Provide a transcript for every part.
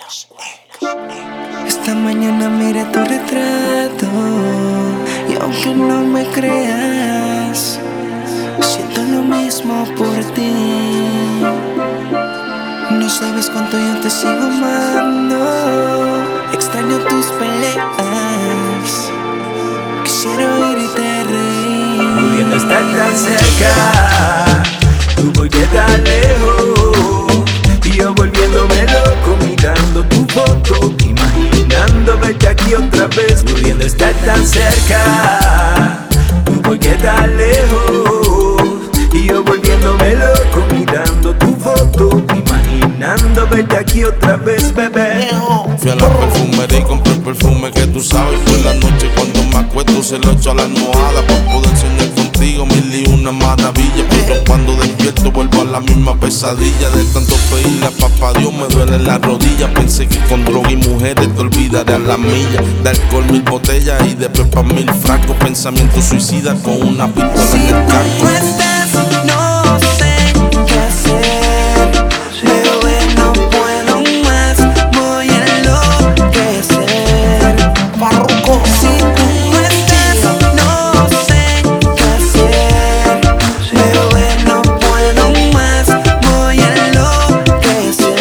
Esta mañana miré tu retrato y aunque no me creas, siento lo mismo por ti. No sabes cuánto yo te sigo amando. Extraño tus peleas. Quisiera oírte reír. Pudiendo estar tan cerca, tú porque tan lejos. Y yo volviéndome loco, mirando tu foto, imaginando verte aquí otra vez. Pudiendo estar tan cerca, tú porque tan lejos. Y yo volviéndome loco, mirando tu foto, imaginando verte aquí otra vez, bebé. Fui a la perfumería y compré el perfume que tú sabes. Por la noche cuando me acuesto se lo echo a la almohada para poder soñar contigo mil y una maravillas. Pero cuando despierto vuelvo a la misma pesadilla. De tanto pedirle a papá Dios me duele la rodilla. Pensé que con droga y mujeres te olvidaré a la milla. De alcohol 1000 botellas y de pepa 1000 frascos. Pensamiento suicida con una pistola Si en el tú casco. no estás, no sé qué hacer. Bebé, no puedo más, voy a enloquecer. Si tú no estás, no sé qué hacer. Bebé, no puedo más, voy a enloquecer.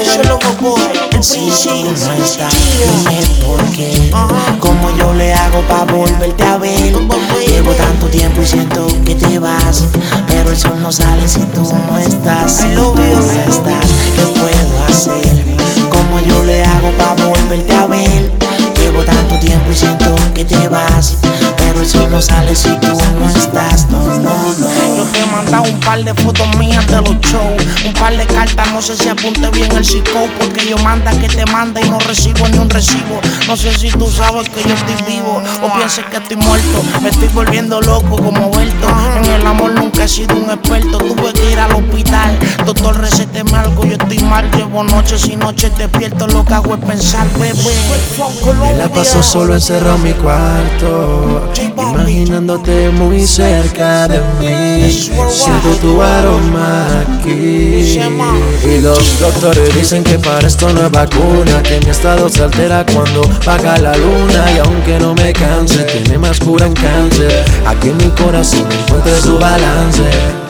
Si tú no estás, dime por qué. ¿Cómo yo le hago pa' volverte a ver? Llevo tanto tiempo y siento que te vas, pero el sol no sale si tú no estás. Si tú no estás, ¿qué puedo hacer? ¿Cómo yo le hago pa' volverte a ver? Llevo tanto tiempo y siento que te vas, pero el sol no sale si tú no estás. No, no, no. Yo te he mandado un par de fotos mías de los shows, un par de cartas, no sé si apunte bien el psico, porque yo manda que te manda y no recibo ni un recibo. No sé si tú sabes que yo estoy vivo o piensas que estoy muerto. Me estoy volviendo loco como Berto. En el amor nunca he sido un experto. Tuve que ir al hospital, doctor, recéteme algo, yo estoy mal. Llevo noches y noches despierto, lo que hago es pensar, bebé. Me la paso solo encerrado en mi cuarto, imaginándote muy cerca de mí. Siento tu aroma aquí. Y los doctores dicen que para esto no hay vacuna, que mi estado se altera cuando baja la luna. Y aunque no me canse, tiene más cura en cáncer. Aquí en mi corazón encuentre su balance.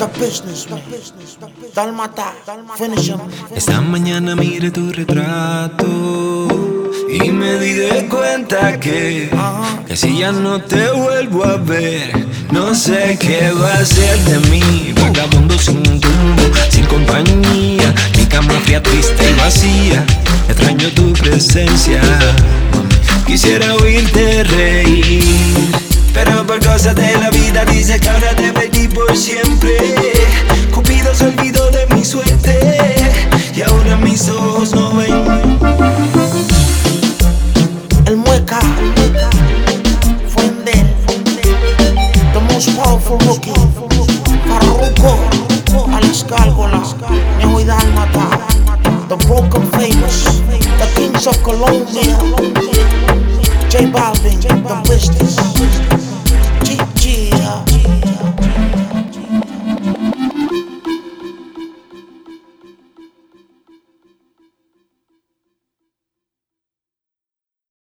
Esta mañana miré tu retrato y me di de cuenta que si ya no te vuelvo a ver, no sé qué va a ser de mí. Vagabundo sin rumbo, sin compañía, mi cama fría, triste y vacía. Extraño tu presencia, quisiera oírte reír, pero por cosas de la vida dice que ahora te perdí por siempre. Cupido se olvidó de mi suerte y ahora mis ojos no ven. El mueca, Fuendel, the most powerful rookie, Farruko, Alex Gárgola, Ñejo y Dálmata, the broken famous, the kings of Colombia, J Balvin, the business.